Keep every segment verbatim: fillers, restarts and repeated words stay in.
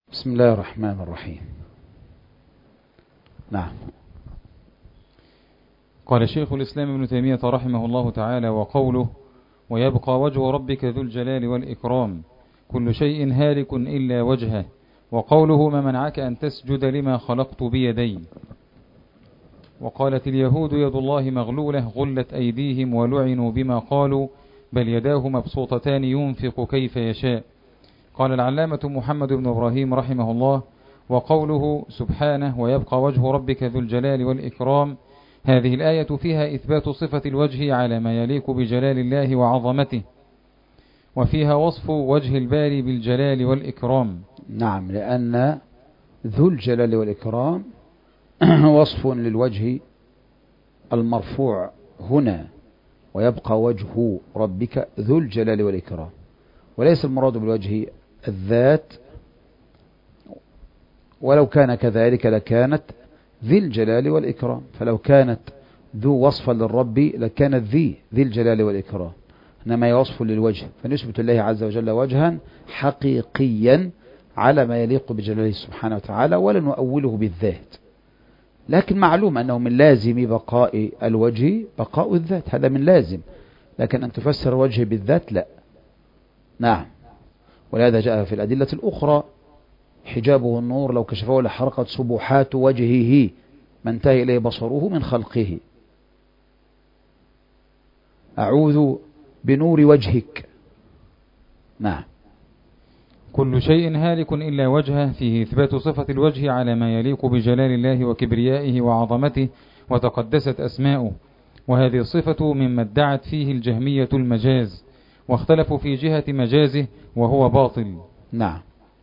بسم الله الرحمن الرحيم. نعم. قال شيخ الإسلام ابن تيمية رحمه الله تعالى: وقوله ويبقى وجه ربك ذو الجلال والإكرام كل شيء هالك إلا وجهه، وقوله ما منعك أن تسجد لما خلقت بيدي. وقالت اليهود يد الله مغلولة غلت أيديهم ولعنوا بما قالوا بل يداه مبسوطتان ينفق كيف يشاء. قال العلامة محمد بن إبراهيم رحمه الله: وقوله سبحانه ويبقى وجه ربك ذو الجلال والإكرام، هذه الآية فيها إثبات صفة الوجه على ما يليق بجلال الله وعظمته، وفيها وصف وجه الباري بالجلال والإكرام. نعم، لأن ذو الجلال والإكرام وصف للوجه المرفوع هنا، ويبقى وجه ربك ذو الجلال والإكرام، وليس المراد بالوجه الذات، ولو كان كذلك لكانت ذي الجلال والإكرام، فلو كانت ذو وصفا للرب لكانت ذي ذي الجلال والإكرام، إنما يوصف للوجه، فنثبت الله عز وجل وجها حقيقيا على ما يليق بجلاله سبحانه وتعالى، ولا نؤوله بالذات. لكن معلوم أنه من لازم بقاء الوجه بقاء الذات، هذا من لازم، لكن أن تفسر وجه بالذات لا. نعم، ولهذا جاء في الأدلة الأخرى: حجابه النور لو كشفه لحرقت سبحات وجهه ما انتهى إليه بصره من خلقه. أعوذ بنور وجهك. نعم. كل شيء هالك إلا وجهه، فيه إثبات صفة الوجه على ما يليق بجلال الله وكبريائه وعظمته وتقدست أسماؤه، وهذه الصفة مما ادعت فيه الجهمية المجاز، واختلفوا في جهة مجازه وهو باطل. نعم.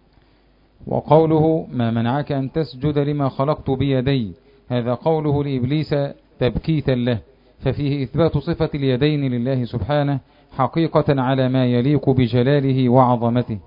وقوله ما منعك أن تسجد لما خلقت بيدي، هذا قوله لإبليس تبكيتا له، ففيه إثبات صفة اليدين لله سبحانه حقيقة على ما يليق بجلاله وعظمته.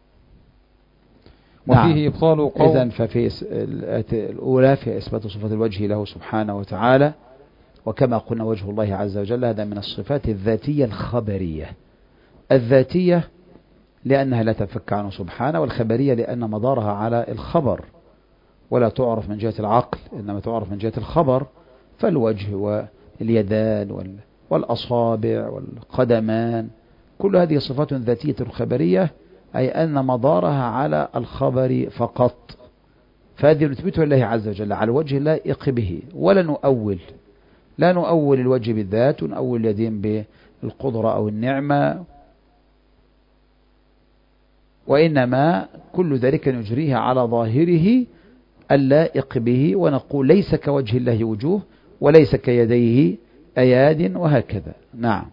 وفيه نعم. إبطال قول. إذن ففي الأولى في إثبات صفة الوجه له سبحانه وتعالى، وكما قلنا وجه الله عز وجل هذا من الصفات الذاتية الخبرية. الذاتية لأنها لا تنفك عنه سبحانه، والخبرية لأن مدارها على الخبر ولا تعرف من جهة العقل، إنما تعرف من جهة الخبر. فالوجه واليدان والأصابع والقدمان كل هذه صفات ذاتية خبرية، أي أن مدارها على الخبر فقط، فهذه نثبتها لله عز وجل على الوجه اللائق به، ولا نؤول لا نؤول الوجه بالذات ونؤول اليدين بالقدرة أو النعمة، وإنما كل ذلك نجريها على ظاهره اللائق به، ونقول ليس كوجه الله وجوه وليس كيديه أياد، وهكذا. نعم.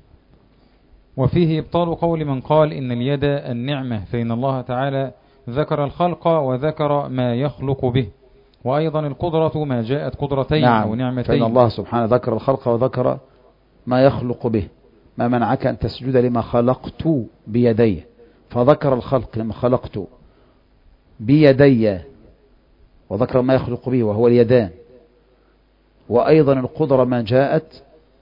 وفيه إبطال قول من قال إن اليد النعمة، فإن الله تعالى ذكر الخلق وذكر ما يخلق به، وأيضا القدرة ما جاءت قدرتين نعم. أو نعمتين. فإن الله سبحانه ذكر الخلق وذكر ما يخلق به. ما منعك أن تسجد لما خلقت بيدي، فذكر الخلق لما خلقت بيدي، وذكر ما يخلق به وهو اليدان، وأيضا القدرة ما جاءت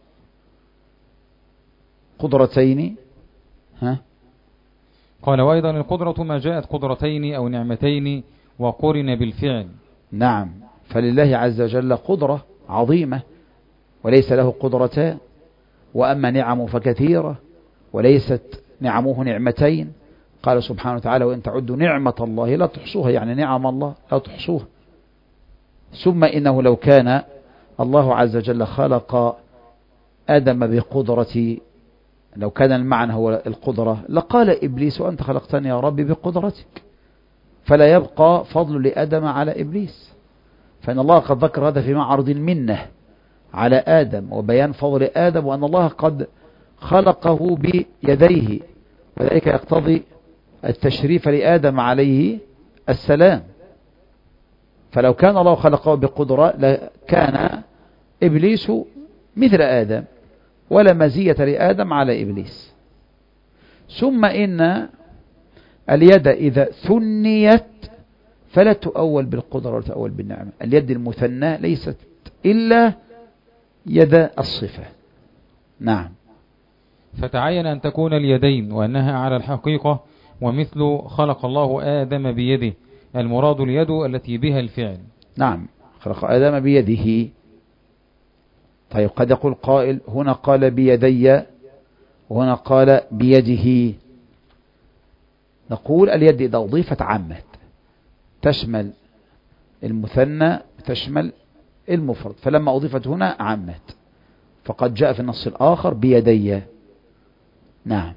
قدرتين. ها؟ قال وأيضا القدرة ما جاءت قدرتين أو نعمتين وقرن بالفعل. نعم، فلله عز وجل قدرة عظيمة وليس له قدرتان، وأما نعمه فكثيرة وليست نعمه نعمتين. قال سبحانه وتعالى وإن تعدوا نعمة الله لا تحصوها، يعني نعم الله لا تحصوها. ثم إنه لو كان الله عز وجل خلق آدم بقدرة، لو كان المعنى هو القدرة لقال إبليس أنت خلقتني يا ربي بقدرتك، فلا يبقى فضل لآدم على إبليس، فإن الله قد ذكر هذا في معرض المنة على آدم وبيان فضل آدم، وأن الله قد خلقه بيديه، وذلك يقتضي التشريف لآدم عليه السلام. فلو كان الله خلقه بقدرة لكان إبليس مثل آدم، ولا مزية لآدم على إبليس. ثم إن اليد إذا ثنيت فلا تؤول بالقدرة ولا تؤول بالنعمة. اليد المثنى ليست إلا يد الصفة. نعم. فتعين أن تكون اليدين وأنها على الحقيقة، ومثل خلق الله آدم بيده، المراد اليد التي بها الفعل. نعم، خلق آدم بيده. طيب قد يقول قائل هنا قال بيدي وهنا قال بيده. نقول اليد إذا أضيفت عامت، تشمل المثنى تشمل المفرد، فلما أضيفت هنا عامت، فقد جاء في النص الآخر بيدي. نعم.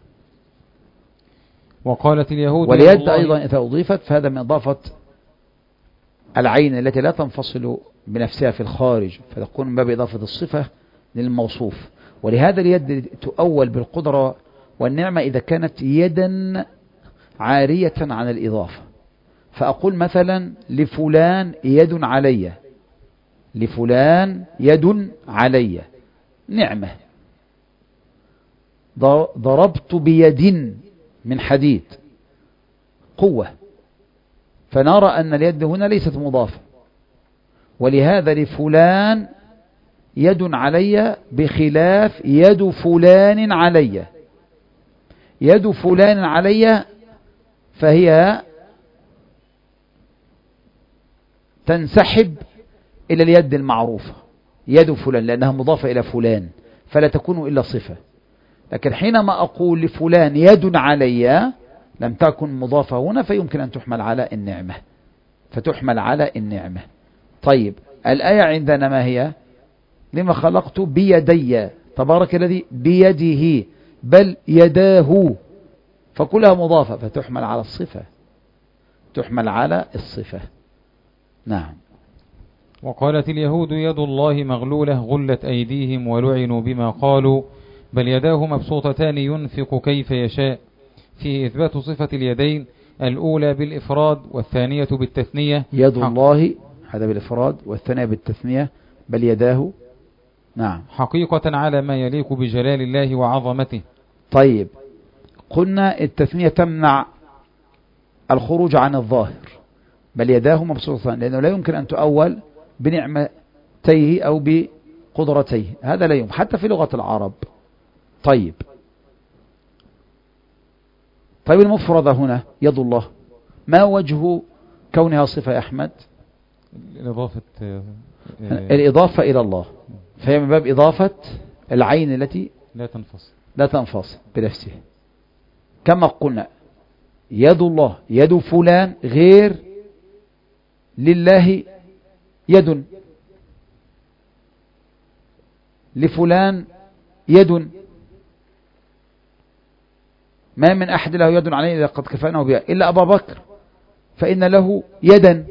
وقالت اليهود واليد أيضا إذا أضيفت فهذا من إضافة العين التي لا تنفصل بنفسها في الخارج، فتكون من باب إضافة الصفة للموصوف. ولهذا اليد تؤول بالقدرة والنعمة إذا كانت يدا عارية عن الإضافة. فأقول مثلا لفلان يد علي، لفلان يد علي نعمة. ضربت بيد من حديد قوة، فنرى أن اليد هنا ليست مضافة. ولهذا لفلان يد علي بخلاف يد فلان علي. يد فلان علي فهي تنسحب إلى اليد المعروفة يد فلان، لأنها مضافة إلى فلان فلا تكون إلا صفة. لكن حينما أقول لفلان يد علي لم تكن مضافة هنا، فيمكن أن تحمل على النعمة، فتحمل على النعمة. طيب الآية عندنا ما هي؟ لما خلقت بيدي تبارك الذي بيده، بل يداه، فكلها مضافة فتحمل على الصفة، تحمل على الصفة. نعم. وقالت اليهود يد الله مغلولة غلت أيديهم ولعنوا بما قالوا بل يداه مبسوطتان ينفق كيف يشاء. فيه إثبات صفة اليدين، الأولى بالإفراد والثانية بالتثنية. يد الله هذا بالإفراد والثانية بالتثنية بل يداه. نعم. حقيقة على ما يليق بجلال الله وعظمته. طيب قلنا التثنية تمنع الخروج عن الظاهر، بل يداه مبسوطتان، لأنه لا يمكن أن تؤول بنعمتيه أو بقدرتيه، هذا لا يمكن حتى في لغة العرب. طيب طيب المفردة هنا يد الله، ما وجه كونها صفة يا أحمد؟ الإضافة الإضافة إلى الله، فهي من باب إضافة العين التي لا تنفصل لا تنفصل بنفسه. كما قلنا يد الله يد فلان غير لله يد، لفلان يد، ما من أحد له يد عليه إذا قد كفأناه بها إلا أبا بكر فإن له يدا.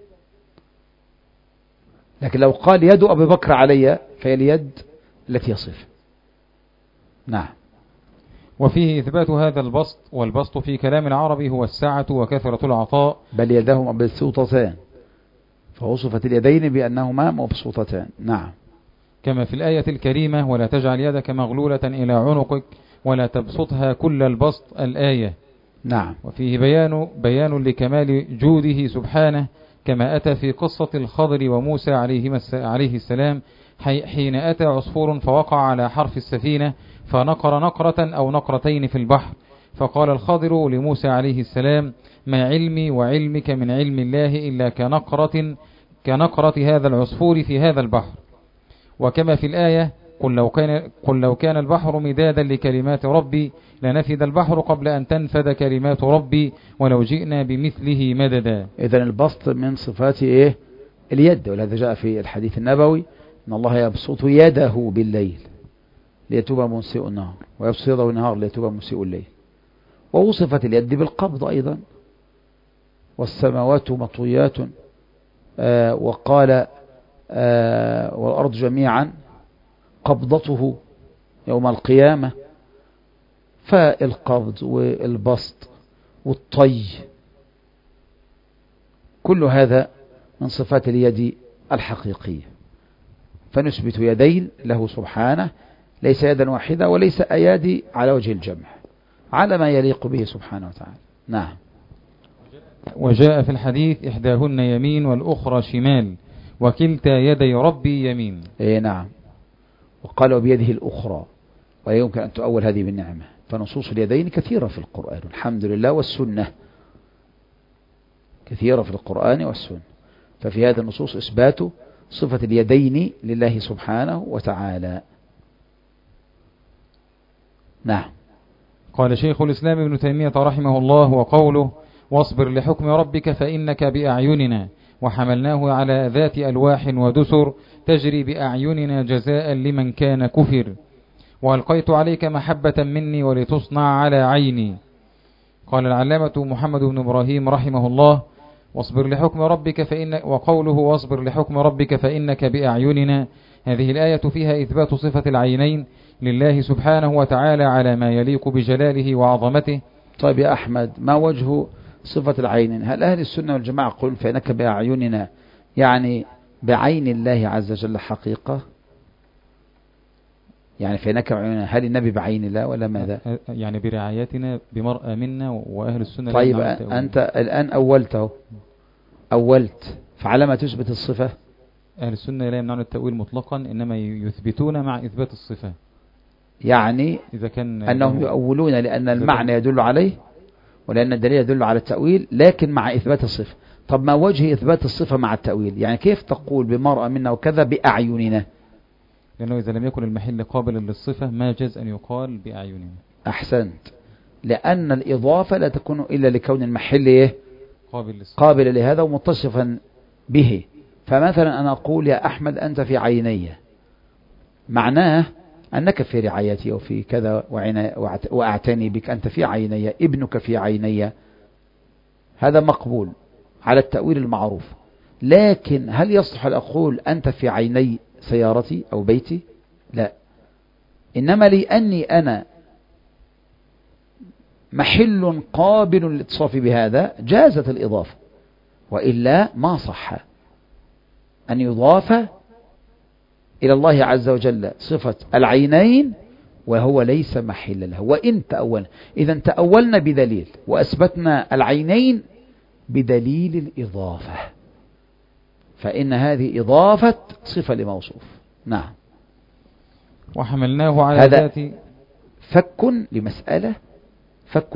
لكن لو قال يد أبي بكر علي فهي اليد التي يصف. نعم. وفيه إثبات هذا البسط، والبسط في كلام العربي هو السعة وكثرة العطاء. بل يداه مبسوطتان، فوصفت اليدين بأنهما مبسوطتان. نعم. كما في الآية الكريمة ولا تجعل يدك مغلولة إلى عنقك ولا تبسطها كل البسط الآية. نعم. وفيه بيان بيان لكمال جوده سبحانه، كما أتى في قصة الخضر وموسى عليه السلام حين أتى عصفور فوقع على حرف السفينة فنقر نقرة أو نقرتين في البحر، فقال الخضر لموسى عليه السلام ما علمي وعلمك من علم الله إلا كنقرة كنقرة هذا العصفور في هذا البحر. وكما في الآية قل لو كان, قل لو كان البحر مدادا لكلمات ربي لنفد البحر قبل أن تنفد كلمات ربي ولو جئنا بمثله مددا. إذن البسط من صفات إيه؟ اليد، ولهذا جاء في الحديث النبوي إن الله يبسط يده بالليل ليتوب مسيء النهار ويبسط يده النهار ليتوب مسيء الليل. ووصفت اليد بالقبض أيضا، والسماوات مطويات آه وقال آه والأرض جميعا قبضته يوم القيامة. فالقبض والبسط والطي كل هذا من صفات اليد الحقيقية، فنثبت يدين له سبحانه، ليس يدا واحدة وليس أيادي على وجه الجمع، على ما يليق به سبحانه وتعالى. نعم. وجاء في الحديث إحداهن يمين والأخرى شمال وكلتا يدي ربي يمين. إيه نعم. وقالوا بيده الأخرى، ولا يمكن أن تؤول هذه بالنعمة، فنصوص اليدين كثيرة في القرآن الحمد لله والسنة، كثيرة في القرآن والسنة. ففي هذه النصوص إثبات صفة اليدين لله سبحانه وتعالى. نعم. قال شيخ الإسلام ابن تيمية رحمه الله: وقوله واصبر لحكم ربك فإنك بأعيننا وحملناه على ذات ألواح ودسر تجري بأعيننا جزاء لمن كان كفر وألقيت عليك محبة مني ولتصنع على عيني. قال العلامة محمد بن إبراهيم رحمه الله: واصبر لحكم ربك فإن وقوله واصبر لحكم ربك فإنك بأعيننا، هذه الآية فيها إثبات صفة العينين لله سبحانه وتعالى على ما يليق بجلاله وعظمته. طيب يا أحمد، ما وجه صفة العينين؟ هل أهل السنة والجماعة يقولون فإنك بأعيننا يعني بعين الله عز وجل حقيقة؟ يعني فإنك بعيننا، هل النبي بعين الله ولا ماذا؟ يعني برعايتنا بمرأة منا وأهل السنة. طيب أنت الآن أولته أولت فعلى ما تثبت الصفة. أهل السنة لا يمنعون التأويل مطلقا، إنما يثبتون مع إثبات الصفة. يعني إذا كان أنهم يؤولون لأن المعنى يدل عليه ولأن الدليل يدل على التأويل، لكن مع إثبات الصفة. طب ما وجه إثبات الصفة مع التأويل؟ يعني كيف تقول بمرأة منا وكذا بأعيننا؟ لأنه إذا لم يكن المحل قابلا للصفة ما جاز أن يقال بأعيننا. أحسنت، لأن الإضافة لا تكون إلا لكون المحل إيه؟ قابل, قابل لهذا ومتصفا به. فمثلا أنا أقول يا أحمد أنت في عيني، معناه أنك في رعايتي وفي كذا وأعتني بك، أنت في عيني، ابنك في عيني، هذا مقبول على التأويل المعروف. لكن هل يصلح أن أقول أنت في عيني سيارتي أو بيتي؟ لا، إنما لأني أنا محل قابل للاتصاف بهذا جازت الإضافة، وإلا ما صح أن يضاف إلى الله عز وجل صفة العينين وهو ليس محل له. وإن تأولنا، إذا تأولنا بدليل وأثبتنا العينين بدليل الإضافة، فإن هذه إضافة صفة لموصوف. نعم. وحملناه على هذا ذات فك لمسألة، فك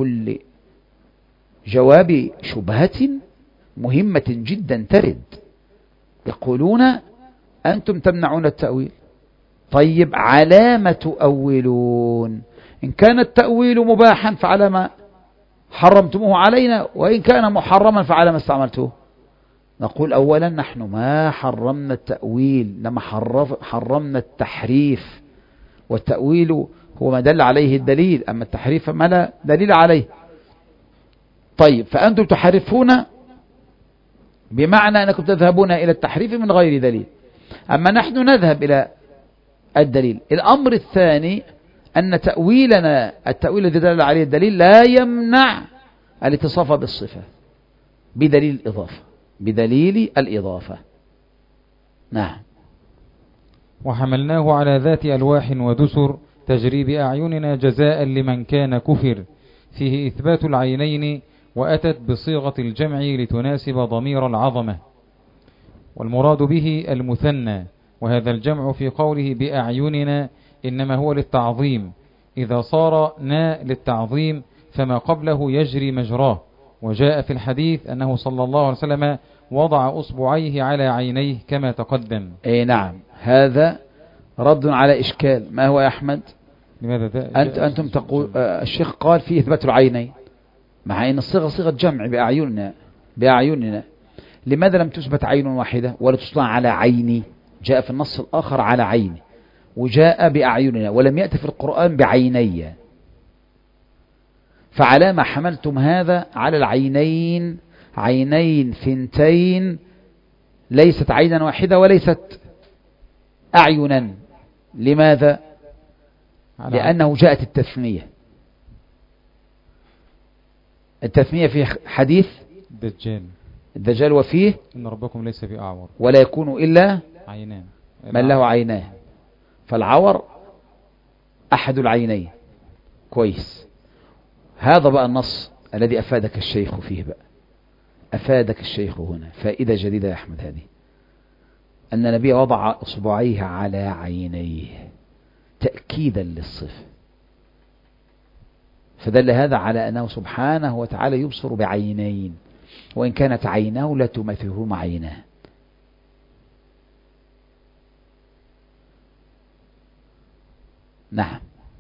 لجواب شبهة مهمة جدا ترد. يقولون أنتم تمنعون التأويل، طيب على ما تؤولون؟ إن كان التأويل مباحا فعلى ما حرمتموه علينا، وإن كان محرما فعلى ما استعملتوه؟ نقول أولا نحن ما حرمنا التأويل، لما حرمنا التحريف، والتأويل هو ما دل عليه الدليل، أما التحريف ما لا دليل عليه. طيب فأنتم تحرفون بمعنى أنكم تذهبون إلى التحريف من غير دليل، أما نحن نذهب إلى الدليل. الأمر الثاني أن تأويلنا التأويل الذي دل عليه الدليل لا يمنع الاتصاف بالصفة بدليل الإضافة، بدليل الإضافة. نعم. وحملناه على ذات ألواح ودسر تجري بأعيننا جزاء لمن كان كفر، فيه إثبات العينين وأتت بصيغة الجمع لتناسب ضمير العظمة، والمراد به المثنى، وهذا الجمع في قوله بأعيننا إنما هو للتعظيم، إذا صار نا للتعظيم فما قبله يجري مجراه. وجاء في الحديث أنه صلى الله عليه وسلم وضع أصبعيه على عينيه كما تقدم. أي نعم، هذا رد على إشكال. ما هو يا أحمد؟ لماذا أنت أنتم تقول آه الشيخ قال فيه إثبات العينين، مع أن الصيغة صيغة جمع بأعيننا بأعيننا، لماذا لم تثبت عين واحدة ولا تصنع على عيني؟ جاء في النص الآخر على عيني، وجاء بأعيننا، ولم يأتي في القرآن بعيني. فعلى ما حملتم هذا على العينين، عينين ثنتين، ليست عينا واحدة وليست أعينا. لماذا؟ لأنه جاءت التثنية. التثنية في حديث الدجال الدجال وفيه إن ربكم ليس بأعور ولا يكون إلا عينان من له عينان، فالعور أحد العينين. كويس، هذا بقى النص الذي أفادك الشيخ فيه بقى. أفادك الشيخ هنا فائدة جديدة يا أحمد، هذه أن النبي وضع أصبعيه على عينيه تأكيدا للصفة، فدل هذا على أنه سبحانه وتعالى يبصر بعينين وإن كانت عيناه لا تمثلهما عيناه. نعم.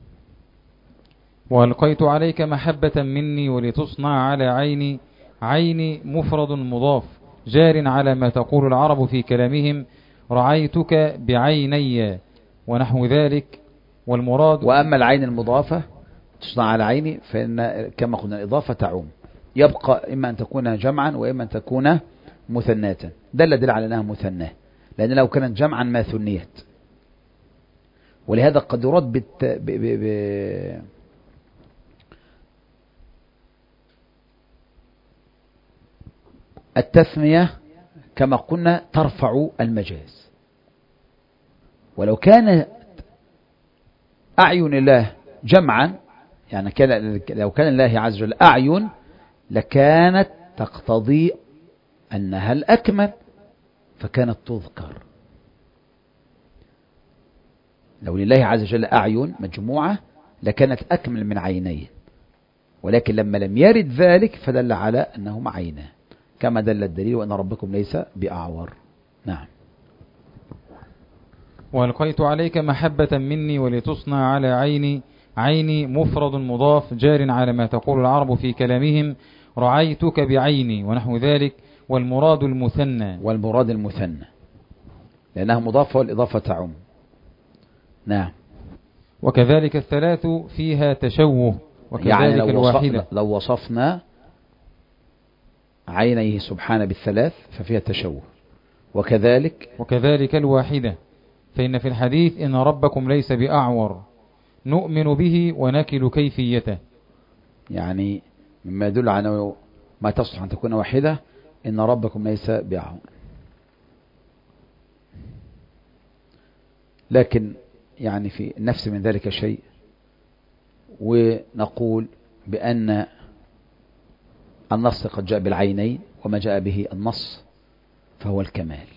وألقيت عليك محبة مني ولتصنع على عيني. عيني مفرد مضاف جار على ما تقول العرب في كلامهم رعيتك بعيني ونحو ذلك. والمراد وأما العين المضافة تصنع على عيني فإن كما قلنا الإضافة تعم، يبقى إما أن تكون جمعا وإما أن تكون مثناة. دل دل على أنها مثناة، لأن لو كانت جمعا ما ثنيت. ولهذا قد يرد بالت... ب... ب... ب... التثنية كما قلنا ترفع المجاز. ولو كان أعين الله جمعا، يعني كان لو كان الله عز وجل أعين لكانت تقتضي أنها الأكمل فكانت تذكر. لو لله عز وجل أعين مجموعة لكانت أكمل من عينين، ولكن لما لم يرد ذلك فدل على أنهما عينان، كما دل الدليل وأن ربكم ليس بأعور. نعم. وألقيت عليك محبة مني ولتصنع على عيني. عيني مفرد مضاف جار على ما تقول العرب في كلامهم رعيتك بعيني ونحو ذلك. والمراد المثنى. والمراد المثنى لأنها مضافة والإضافة تعم. نعم. وكذلك الثلاث فيها تشوه. وكذلك يعني لو, الواحدة وصف لو وصفنا عينيه سبحانه بالثلاث ففيها تشوه. وكذلك وكذلك الواحدة فإن في الحديث إن ربكم ليس بأعور نؤمن به ونكل كيفيته، يعني مما يدل على ما تصلح أن تكون واحدة إن ربكم ليس بأعور. لكن يعني في النفس من ذلك شيء، ونقول بأن النص قد جاء بالعينين وما جاء به النص فهو الكمال،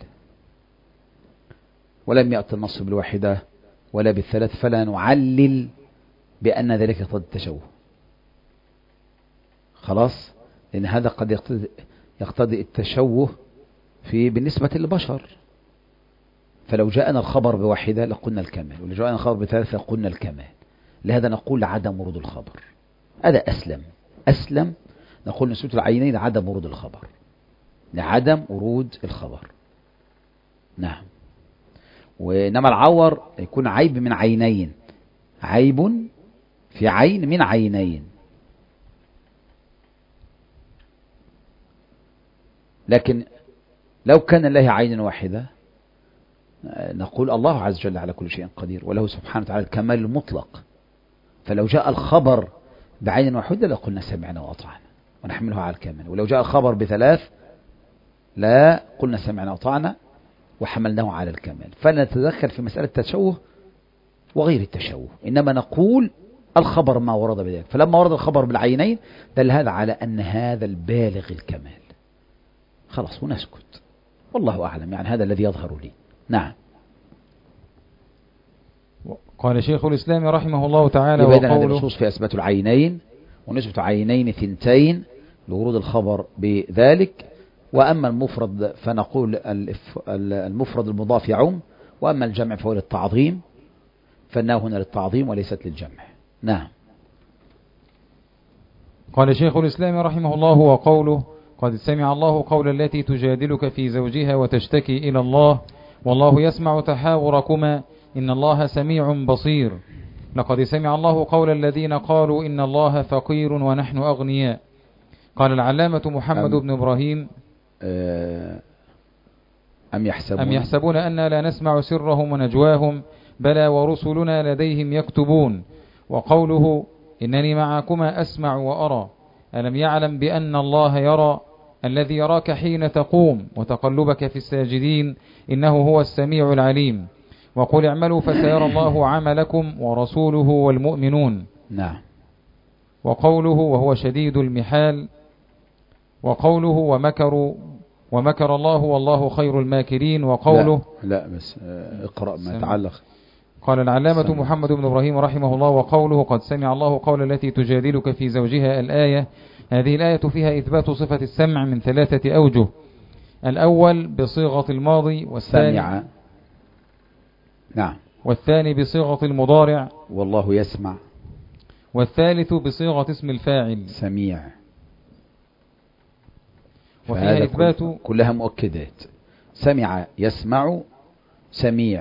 ولم يأتي النص بالواحدة ولا بالثلاث، فلا نعلل بأن ذلك يقتضي التشوه. خلاص، لأن هذا قد يقتضي, يقتضي التشوه في بالنسبة للبشر. فلو جاءنا الخبر بواحدة لقلنا الكمال، ولو جاءنا الخبر بثلاثة لقلنا الكمال. لهذا نقول عدم ورود الخبر، هذا أسلم أسلم نقول نسبة العينين لعدم ورود الخبر، لعدم ورود الخبر. نعم. وإنما العور يكون عيب من عينين، عيب في عين من عينين. لكن لو كان الله عين واحدة نقول الله عز وجل على كل شيء قدير، وله سبحانه وتعالى الكمال المطلق. فلو جاء الخبر بعين واحدة لقلنا سمعنا وأطعنا ونحملها على الكمال، ولو جاء الخبر بثلاث لا قلنا سمعنا وأطعنا وحملناه على الكمال. فلا نتدخل في مسألة التشوه وغير التشوه، إنما نقول الخبر ما ورد بذلك. فلما ورد الخبر بالعينين دل هذا على أن هذا البالغ الكمال، خلاص ونسكت، والله أعلم. يعني هذا الذي يظهر لي. نعم. قال شيخ الإسلام رحمه الله تعالى يبين هذه وقوله النصوص في إثبات العينين ونسبة عينين ثنتين لورود الخبر بذلك. وأما المفرد فنقول المفرد المضاف يعم، وأما الجمع فهو للتعظيم، فإنه هنا للتعظيم وليست للجمع. نعم. قال شيخ الإسلام رحمه الله وقوله قد سمع الله قول التي تجادلك في زوجها وتشتكي إلى الله والله يسمع تحاوركما إن الله سميع بصير. لقد سمع الله قول الذين قالوا إن الله فقير ونحن أغنياء. قال العلامة محمد أم بن إبراهيم أم يحسبون, أم يحسبون أننا لا نسمع سرهم ونجواهم بلى ورسلنا لديهم يكتبون. وقوله إنني معكما أسمع وأرى ألم يعلم بأن الله يرى الذي يراك حين تقوم وتقلبك في الساجدين إنه هو السميع العليم. وقل اعملوا فسيرى الله عملكم ورسوله والمؤمنون. نعم. وقوله وهو شديد المحال. وقوله ومكروا ومكر الله والله خير الماكرين. وقوله لا, لا بس اقرأ ما يتعلق. قال العلامة محمد بن إبراهيم رحمه الله وقوله قد سمع الله قول التي تجادلك في زوجها الآية هذه الآية فيها إثبات صفة السمع من ثلاثة أوجه. الأول بصيغة الماضي، والثاني سمع. نعم. والثاني بصيغة المضارع، والله يسمع. والثالث بصيغة اسم الفاعل، سميع. وفيها إثبات كلها مؤكدات. سمع، يسمع، سميع.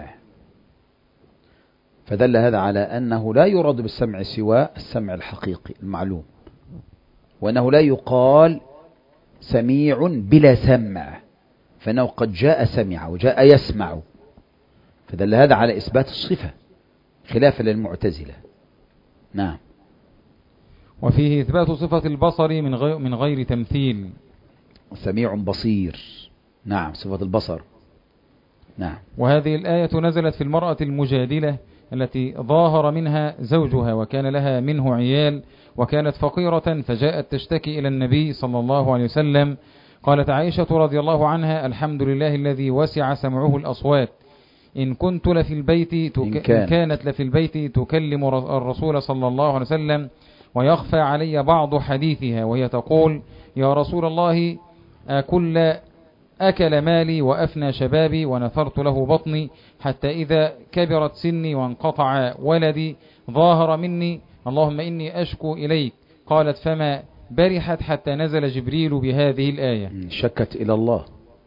فدل هذا على أنه لا يراد بالسمع سوى السمع الحقيقي المعلوم، وأنه لا يقال سميع بلا سمع، فإنه قد جاء سمع وجاء يسمع، فدل هذا على إثبات الصفة خلافا للمعتزلة. نعم. وفيه إثبات صفة البصر من غير, من غير تمثيل. سميع بصير. نعم، صفة البصر. نعم. وهذه الآية نزلت في المرأة المجادلة التي ظاهر منها زوجها وكان لها منه عيال وكانت فقيرة، فجاءت تشتكي إلى النبي صلى الله عليه وسلم. قالت عائشة رضي الله عنها: الحمد لله الذي وسع سمعه الأصوات، إن كنت لفي البيت تك... إن, كان. إن كانت لفي البيت تكلم الرسول صلى الله عليه وسلم ويخفى علي بعض حديثها، وهي تقول: يا رسول الله، أكل أكل مالي وأفنى شبابي ونثرت له بطني، حتى إذا كبرت سني وانقطع ولدي ظاهر مني، اللهم إني أشكو إليك. قالت: فما برحت حتى نزل جبريل بهذه الآية. شكت إلى الله،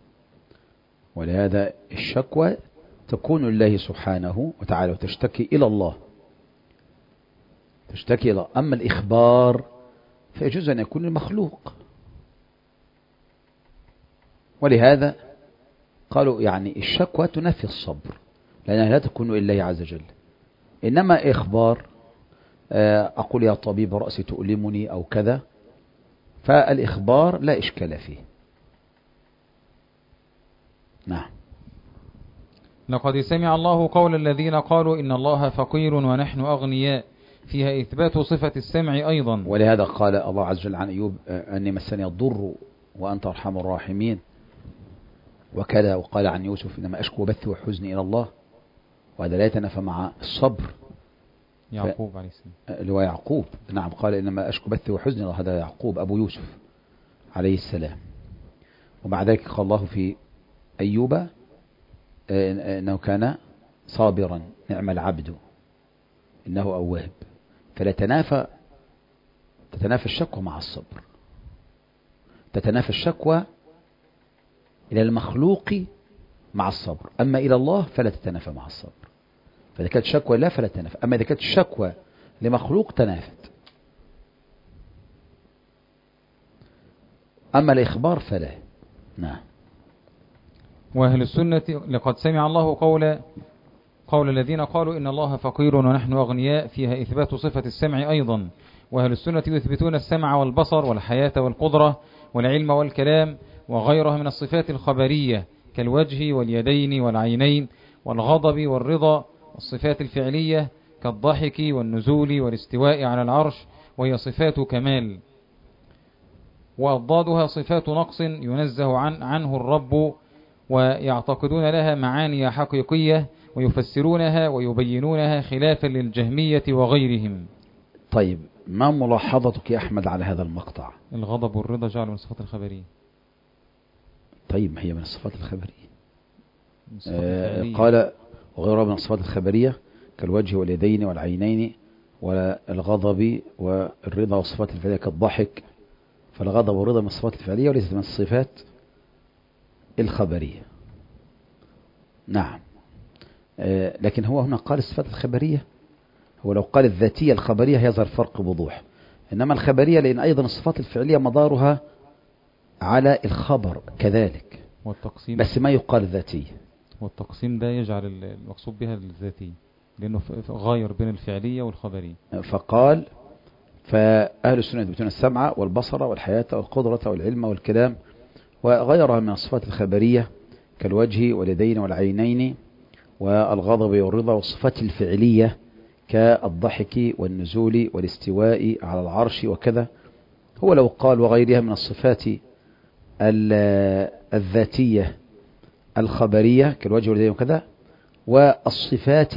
ولهذا الشكوى تكون لله سبحانه وتعالى وتشتكي إلى الله، تشتكي إلى. أما الإخبار فيجوز أن يكون المخلوق، ولهذا قالوا يعني الشكوى تنفي الصبر لأنها لا تكون لله عز وجل. إنما إخبار، أقول يا طبيب رأسي تؤلمني أو كذا، فالإخبار لا إشكال فيه. نعم. لقد سمع الله قول الذين قالوا إن الله فقير ونحن أغنياء، فيها إثبات صفة السمع أيضا. ولهذا قال الله عز وجل عن أيوب: أني مسني الضر وأنت أرحم الراحمين. وكذا وقال عن يوسف: إنما أشكو بثي وحزني إلى الله. وهذا لا يتنافى مع الصبر. يعقوب عليه السلام، اللي هو يعقوب. نعم، قال إنما أشكو بثي وحزني إلى الله. هذا يعقوب أبو يوسف عليه السلام. ومع ذلك قال الله في أيوب إنه كان صابرا نعم العبد إنه أواب. فلا تنافى تتنافى الشكوى مع الصبر، تتنافى الشكوى إلى المخلوق مع الصبر، أما إلى الله فلا تتنافى مع الصبر. فإذا كانت شكوى لا فلا تنافى، أما إذا كانت الشكوى لمخلوق تنافت. أما الإخبار فلا. نعم. وأهل السنة لقد سمع الله قول قول الذين قالوا إن الله فقير ونحن أغنياء، فيها إثبات صفة السمع أيضا. وأهل السنة يثبتون السمع والبصر والحياة والقدرة والعلم والكلام وغيرها من الصفات الخبرية كالوجه واليدين والعينين والغضب والرضا، والصفات الفعلية كالضحك والنزول والاستواء على العرش، وهي صفات كمال. وأضدادها صفات نقص ينزه عن عنه الرب، ويعتقدون لها معاني حقيقية ويفسرونها ويبينونها خلافا للجهمية وغيرهم. طيب، ما ملاحظتك يا أحمد على هذا المقطع؟ الغضب والرضا جعلوا من الصفات الخبرية. طيب، ما هي من الصفات الخبرية؟ آه قال وغيرها من الصفات الخبرية كالوجه واليدين والعينين والغضب والرضا، والصفات الفعلية كالضحك. فالغضب والرضا من الصفات الفعلية وليست من الصفات الخبرية. نعم. آه لكن هو هنا قال الصفات الخبرية، هو لو قال الذاتية الخبرية يظهر فرق بوضوح. إنما الخبرية لأن أيضا الصفات الفعلية مدارها على الخبر كذلك، والتقسيم بس ما يقال ذاتية. والتقسيم ده يجعل المقصود بها الذاتية لأنه غاير بين الفعلية والخبرية. فقال فأهل السنة يثبتون السمع والبصر والحياة والقدرة والعلم والكلام وغيرها من الصفات الخبرية كالوجه واليدين والعينين والغضب والرضا، والصفات الفعلية كالضحك والنزول والاستواء على العرش وكذا. هو لو قال وغيرها من الصفات الذاتية الخبرية كالوجه واليدين وكذا، والصفات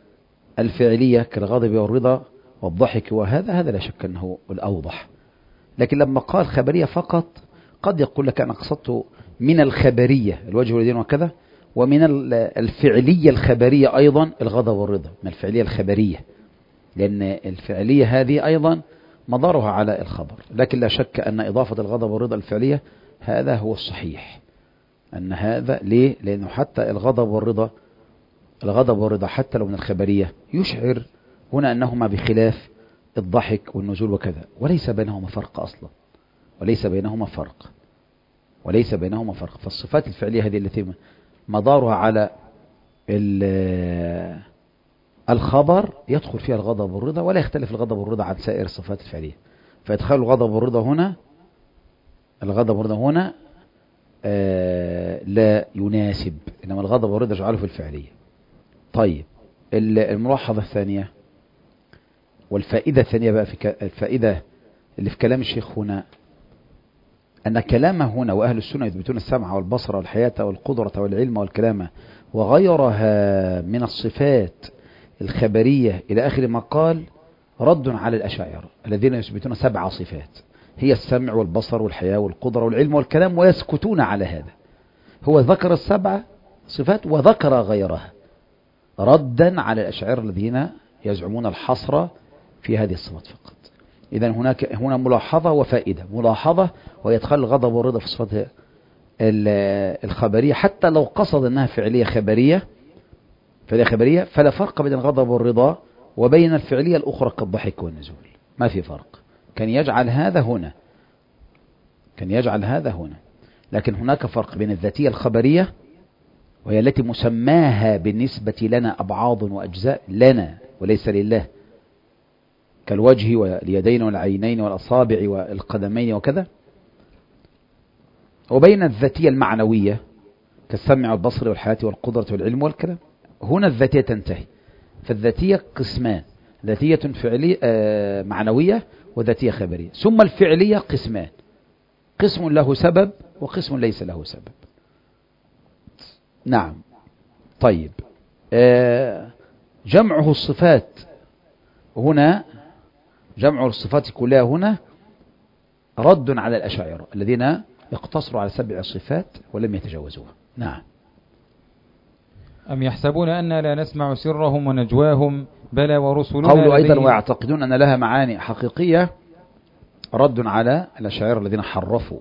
الفعلية كالغضب والرضا والضحك، وهذا هذا لا شك أنه الأوضح. لكن لما قال خبرية فقط قد يقول لك أنا قصدت من الخبرية الوجه واليدين وكذا، ومن الفعلية الخبرية أيضا الغضب والرضا، من الفعلية الخبرية، لأن الفعلية هذه أيضا مدارها على الخبر. لكن لا شك أن إضافة الغضب والرضا الفعلية هذا هو الصحيح، أن هذا ليه؟ لأنه حتى الغضب والرضا الغضب والرضا حتى لو من الخبرية يشعر هنا أنهما بخلاف الضحك والنزول وكذا، وليس بينهما فرق أصلا، وليس بينهما فرق وليس بينهما فرق. فالصفات الفعلية هذه التي مدارها على الخبر يدخل فيها الغضب والرضا، ولا يختلف الغضب والرضا عن سائر الصفات الفعلية. فيدخل الغضب والرضا هنا الغضب والرضا هنا آه لا يناسب، إنما الغضب والرضا جعله في الفعلية. طيب الملاحظة الثانية والفائدة الثانية بقى في الفائدة اللي في كلام الشيخ هنا، أن كلامه هنا وأهل السنة يثبتون السمع والبصر والحياة والقدرة والعلم والكلام وغيرها من الصفات الخبرية إلى آخر ما قال رد على الأشاعرة الذين يثبتون سبع صفات هي السمع والبصر والحياة والقدرة والعلم والكلام ويسكتون على هذا. هو ذكر السبع صفات وذكر غيرها ردا على الأشاعرة الذين يزعمون الحصر في هذه الصفات فقط. إذن هناك هنا ملاحظة وفائدة. ملاحظة ويدخل الغضب والرضا في الصفات الخبرية حتى لو قصد أنها فعلية خبرية فعلية خبرية فلا فرق بين الغضب والرضا وبين الفعلية الأخرى كالضحك والنزول، ما في فرق. كان يجعل هذا هنا كان يجعل هذا هنا لكن هناك فرق بين الذاتية الخبرية وهي التي مسماها بالنسبة لنا أبعاض وأجزاء لنا وليس لله، كالوجه واليدين والعينين والأصابع والقدمين وكذا، وبين الذاتية المعنوية كالسمع والبصر والحياة والقدرة والعلم والكلام. هنا الذاتية تنتهي. فالذاتية قسمان، ذاتية فعلية آه معنوية وذاتية خبرية. ثم الفعلية قسمان، قسم له سبب وقسم ليس له سبب. نعم. طيب آه جمعه الصفات هنا جمع الصفات كلها هنا رد على الأشاعرة الذين يقتصروا على سبع صفات ولم يتجاوزوها. نعم. أم يحسبون أن لا نسمع سرهم ونجواهم بلى ورسلنا قولوا أيضا ويعتقدون أن لها معاني حقيقية رد على الأشاعرة الذين حرفوا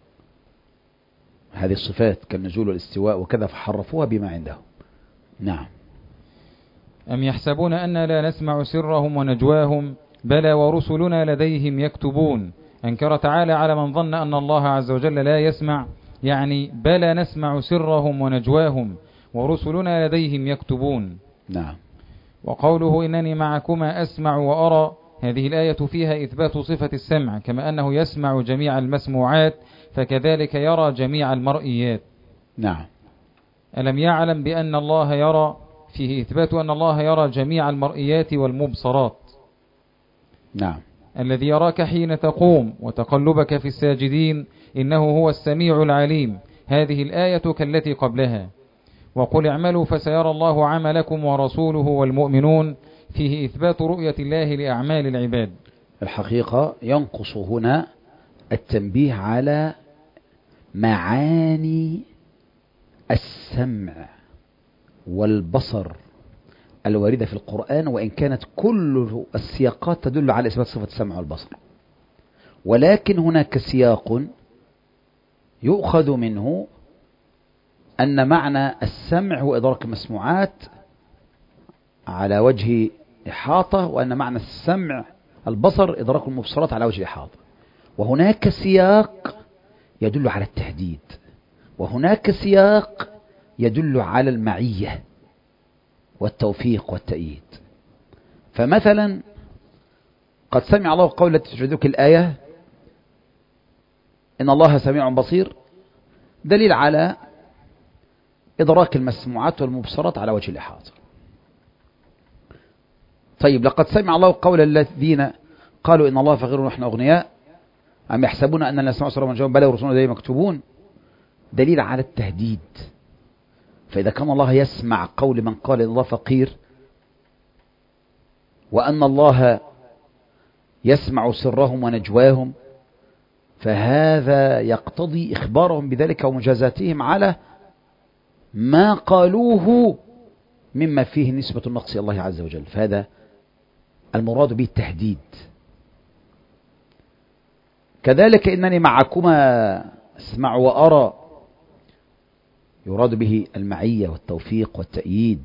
هذه الصفات كالنزول والاستواء وكذا فحرفوها بما عندهم. نعم. أم يحسبون أن لا نسمع سرهم ونجواهم بلى ورسلنا لديهم يكتبون. أنكر تعالى على من ظن أن الله عز وجل لا يسمع، يعني بلى نسمع سرهم ونجواهم ورسلنا لديهم يكتبون. نعم. وقوله إنني معكما أسمع وأرى، هذه الآية فيها إثبات صفة السمع، كما أنه يسمع جميع المسموعات فكذلك يرى جميع المرئيات. نعم. ألم يعلم بأن الله يرى، فيه إثبات أن الله يرى جميع المرئيات والمبصرات. نعم. الذي يراك حين تقوم وتقلبك في الساجدين إنه هو السميع العليم، هذه الآية كالتي قبلها. وقل اعملوا فسيرى الله عملكم ورسوله والمؤمنون، فيه إثبات رؤية الله لأعمال العباد. الحقيقة ينقص هنا التنبيه على معاني السمع والبصر الواردة في القرآن، وإن كانت كل السياقات تدل على إثبات صفة السمع والبصر، ولكن هناك سياق يؤخذ منه أن معنى السمع هو إدراك المسموعات على وجه إحاطة، وأن معنى السمع البصر إدراك المبصرات على وجه إحاطة. وهناك سياق يدل على التهديد، وهناك سياق يدل على المعية والتوفيق والتأييد. فمثلا قد سمع الله قول التي تجدك الآية إن الله سميع بصير، دليل على إدراك المسموعات والمبصرات على وجه الإحاطة. طيب لقد سمع الله قول الذين قالوا إن الله فقير ونحن أغنياء أم يحسبون أننا نسمع سرهم ونجواهم بلى ورسلنا لديهم يكتبون، دليل على التهديد. فإذا كان الله يسمع قول من قال إن الله فقير، وأن الله يسمع سرهم ونجواهم، فهذا يقتضي إخبارهم بذلك ومجازاتهم على ما قالوه مما فيه نسبة النقص إلى الله عز وجل. فهذا المراد به التهديد. كذلك إنني معكما أسمع وأرى يراد به المعية والتوفيق والتأييد.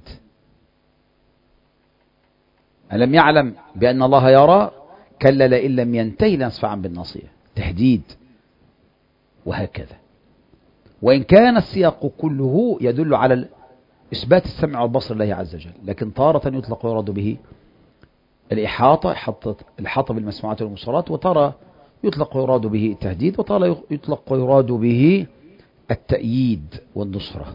ألم يعلم بأن الله يرى كلا لئن لم ينتهي لنصفعا بالناصية، تهديد. وهكذا. وإن كان السياق كله يدل على إثبات السمع والبصر لله عز وجل، لكن تارة يطلق ويراد به الإحاطة، الإحاطة بالمسموعات والمبصرات، وتارة يطلق ويراد به التهديد، وتارة يطلق ويراد به التأييد والنصرة.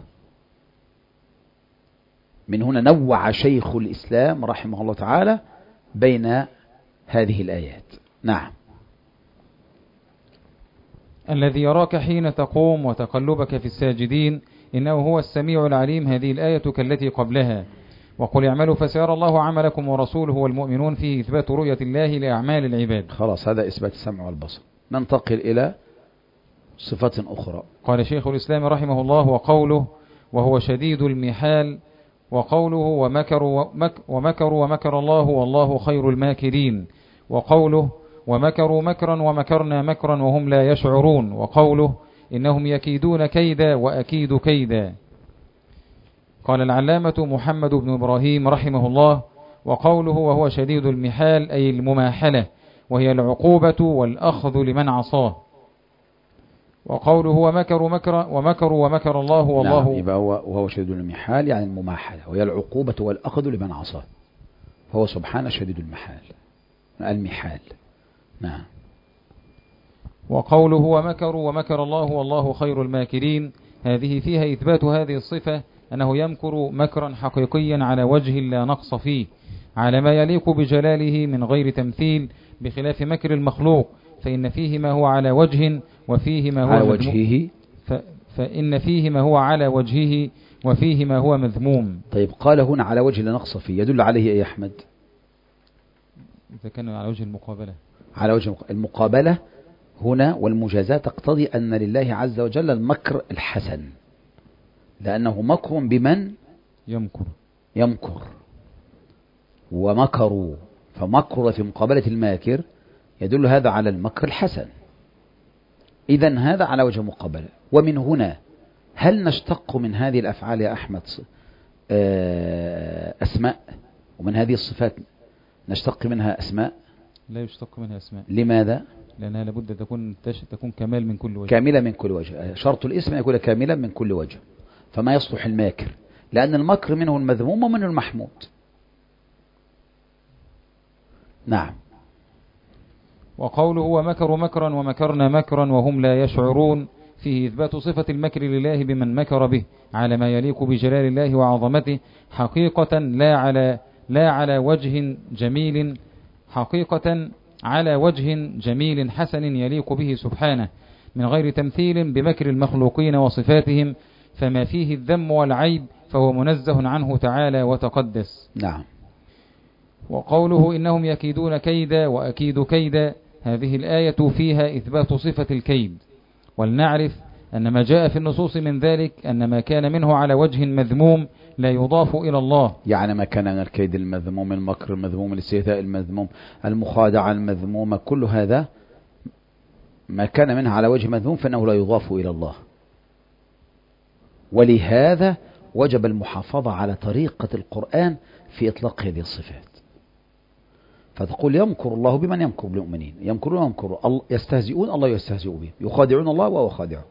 من هنا نوع شيخ الإسلام رحمه الله تعالى بين هذه الآيات. نعم. الذي يراك حين تقوم وتقلبك في الساجدين إنه هو السميع العليم. هذه الآية كالتي قبلها. وقل اعملوا فسيرى الله عملكم ورسوله والمؤمنون، فيه إثبات رؤية الله لأعمال العباد. خلاص، هذا إثبات السمع والبصر. ننتقل إلى صفات أخرى. قال شيخ الإسلام رحمه الله: وقوله وهو شديد المحال، وقوله ومكروا ومك ومكروا ومكر الله والله خير الماكرين، وقوله ومكروا مكرا ومكرنا مكرا وهم لا يشعرون، وقوله إنهم يكيدون كيدا وأكيد كيدا. قال العلامة محمد بن إبراهيم رحمه الله: وقوله وهو شديد المحال أي المماحلة، وهي العقوبة والأخذ لمن عصاه. وقوله ومكروا مكرا ومكروا ومكر الله والله. نعم، يبقى هو وهو شديد المحال يعني المماحلة، وهي العقوبة والأخذ لمن عصاه، فهو سبحانه شديد المحال المحال. نعم. وقوله ومكروا ومكر الله والله خير الماكرين، هذه فيها إثبات هذه الصفة، أنه يمكر مكرا حقيقيا على وجه لا نقص فيه، على ما يليق بجلاله من غير تمثيل، بخلاف مكر المخلوق، فإن فيه ما هو على وجه وفيه ما هو على وجهه ف... فإن فيه ما هو على وجهه وفيه ما هو مذموم. طيب، قال هنا على وجه لا نقص فيه، يدل عليه أي أحمد؟ إذا كان على وجه المقابلة. على وجه المقابلة هنا والمجازاة تقتضي أن لله عز وجل المكر الحسن، لأنه مكر بمن يمكر يمكر ومكروا، فمكر في مقابلة الماكر يدل هذا على المكر الحسن. إذن هذا على وجه مقابلة. ومن هنا هل نشتق من هذه الأفعال يا أحمد أسماء، ومن هذه الصفات نشتق منها أسماء؟ لا يشتق منها أسماء. لماذا؟ لأنها لابد تكون تكون كمال من كل وجه. كاملة من كل وجه. شرط الاسم يكون كاملا من كل وجه، فما يصلح الماكر، لأن المكر منه المذموم ومنه المحمود. نعم. وقوله ومكروا مكرا ومكرنا مكرا وهم لا يشعرون، فيه إثبات صفة المكر لله بمن مكر به على ما يليق بجلال الله وعظمته، حقيقة لا على لا على وجه جميل حقيقة على وجه جميل حسن يليق به سبحانه، من غير تمثيل بمكر المخلوقين وصفاتهم، فما فيه الذم والعيب فهو منزه عنه تعالى وتقدس. نعم. وقوله إنهم يكيدون كيدا وأكيد كيدا، هذه الآية فيها إثبات صفة الكيد. ولنعرف أن ما جاء في النصوص من ذلك أن ما كان منه على وجه مذموم لا يضاف إلى الله. يعني ما كان من الكيد المذموم، المكر المذموم، الاستهزاء المذموم، المخادعة المذمومة، كل هذا ما كان منها على وجه مذموم فإنه لا يضاف إلى الله. ولهذا وجب المحافظة على طريقة القرآن في إطلاق هذه الصفات. فتقول يمكر الله بمن يمكر بالمؤمنين، يمكرون يمكر يستهزئون الله يستهزئ بهم، يخادعون الله وهو خادعهم.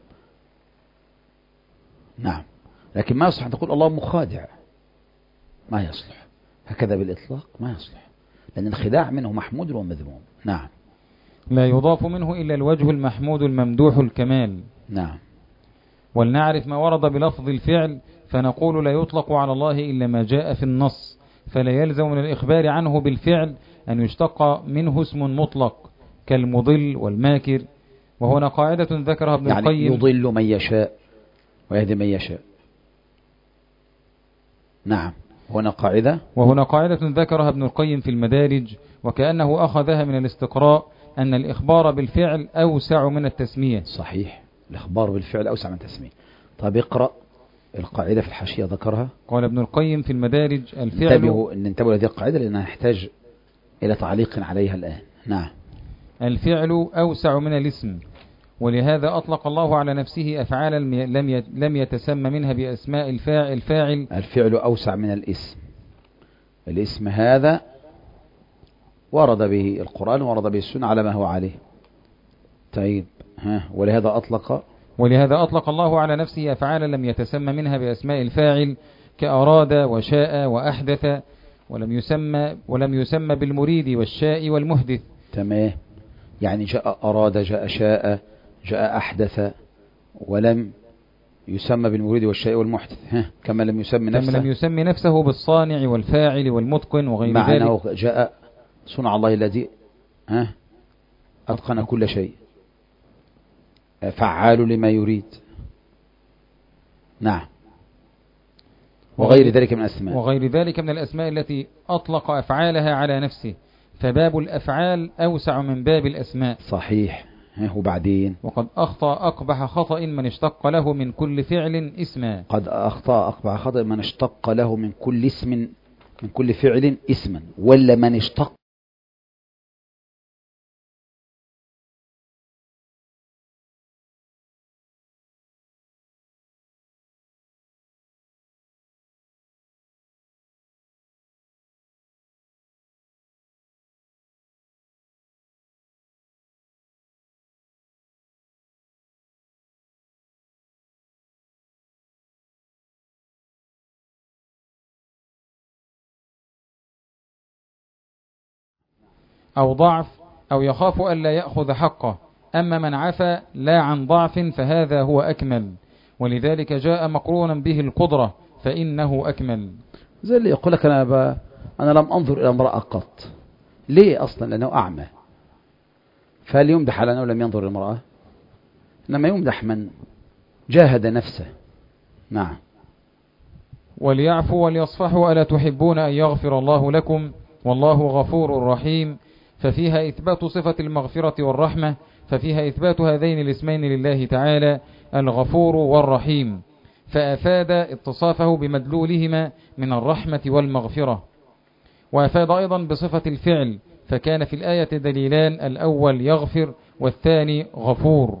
نعم. لكن ما يصلح أن تقول الله مخادع، ما يصلح هكذا بالإطلاق، ما يصلح، لأن الخداع منه محمود ومذموم. نعم. لا يضاف منه إلا الوجه المحمود الممدوح الكمال. نعم. ولنعرف ما ورد بلفظ الفعل، فنقول لا يطلق على الله إلا ما جاء في النص، فلا يلزم من الإخبار عنه بالفعل أن يشتق منه اسم مطلق كالمضل والماكر. وهنا قاعدة ذكرها ابن يعني القيم، يضل من يشاء ويهدي من يشاء. نعم. هنا قاعدة وهنا قاعدة ذكرها ابن القيم في المدارج، وكأنه أخذها من الاستقراء أن الإخبار بالفعل أوسع من التسمية. صحيح، الإخبار بالفعل أوسع من التسمية. طيب اقرأ القاعدة في الحاشية ذكرها. قال ابن القيم في المدارج: الفعل، انتبهوا ان انتبهوا لهذه القاعدة لأنها نحتاج إلى تعليق عليها الآن. نعم. الفعل أوسع من الاسم، ولهذا أطلق الله على نفسه أفعالا لم لم يتسمى منها بأسماء الفاعل. الفاعل الفعل أوسع من الاسم. الاسم هذا ورد به القرآن ورد به السنة على ما هو عليه. طيب ها، ولهذا أطلق ولهذا أطلق الله على نفسه أفعالا لم يتسمى منها بأسماء الفاعل كأراد وشاء وأحدث، ولم يسمى ولم يسمى بالمريد والشاء والمحدث. تمام، يعني جاء أراد، جاء شاء، جاء أحدث، ولم يسمى بالمريد والشاء والمحدث. ها، كما لم يسمي نفسه كما لم يسمي نفسه بالصانع والفاعل والمتقن وغير ذلك. معناه جاء صنع الله الذي ها أتقن كل شيء، فعال لما يريد. نعم، وغير ذلك من الأسماء وغير ذلك من الأسماء التي أطلق أفعالها على نفسه، فباب الأفعال أوسع من باب الأسماء. صحيح. وبعدين وقد أخطأ أقبح خطأ من اشتق له من كل فعل اسما. قد أخطأ أقبح خطأ من اشتق له من كل اسم من كل فعل اسما، ولا من اشتق أو ضعف أو يخاف ألا يأخذ حقه. أما من عفى لا عن ضعف فهذا هو أكمل، ولذلك جاء مقرونا به القدرة فإنه أكمل. زي اللي يقول لك أنا, ب... أنا لم أنظر إلى امرأة قط. ليه أصلا؟ لأنه أعمى. فهل يمدح على أنه لم ينظر إلى المرأة؟ إنما يمدح من جاهد نفسه. نعم. وليعفوا وليصفحوا ألا تحبون أن يغفر الله لكم والله غفور رحيم. ففيها إثبات صفة المغفرة والرحمة، ففيها إثبات هذين الاسمين لله تعالى الغفور والرحيم، فأفاد اتصافه بمدلولهما من الرحمة والمغفرة. وأفاد أيضا بصفة الفعل، فكان في الآية دليلان: الأول يغفر والثاني غفور.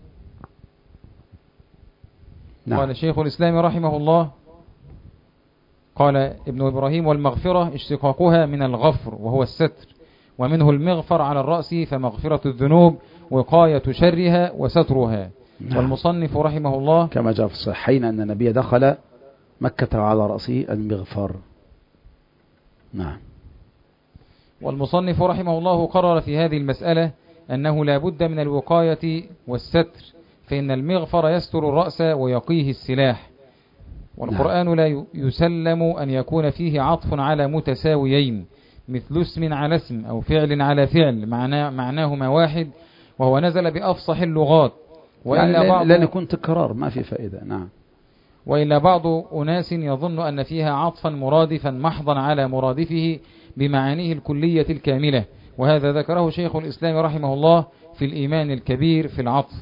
نعم. قال شيخ الإسلام رحمه الله، قال ابن إبراهيم: والمغفرة اشتقاقها من الغفر وهو الستر، ومنه المغفر على الرأس، فمغفرة الذنوب وقاية شرها وسترها. نعم. والمصنف رحمه الله كما جاء في الصحيحين أن النبي دخل مكة على رأسه المغفر. نعم. والمصنف رحمه الله قرر في هذه المسألة أنه لا بد من الوقاية والستر، فإن المغفر يستر الرأس ويقيه السلاح. والقرآن لا يسلم أن يكون فيه عطف على متساويين، مثل اسم على اسم أو فعل على فعل، معناه معناهما واحد، وهو نزل بأفصح اللغات. وإلا يعني بعض لن يكون تكرار، ما في فائدة. نعم. وإلا بعض أناس يظن أن فيها عطفا مرادفا محضا على مرادفه بمعانيه الكلية الكاملة، وهذا ذكره شيخ الإسلام رحمه الله في الإيمان الكبير في العطف.